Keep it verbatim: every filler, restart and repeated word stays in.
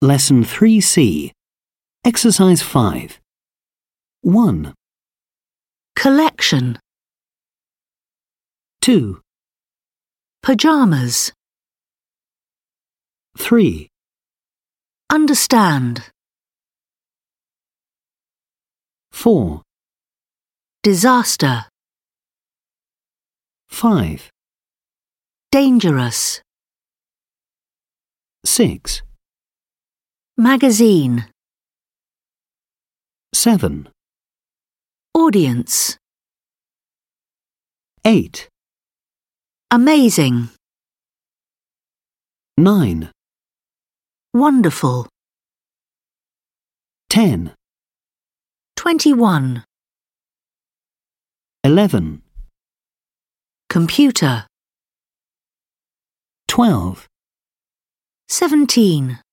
Lesson three C. Exercise five. one, Collection. two, Pyjamas. three, Understand. four, Disaster. five, Dangerous. six, Magazine. seven, Audience. eight, Amazing. nine, Wonderful. ten, Twenty-one. eleven, Computer. twelve, Seventeen.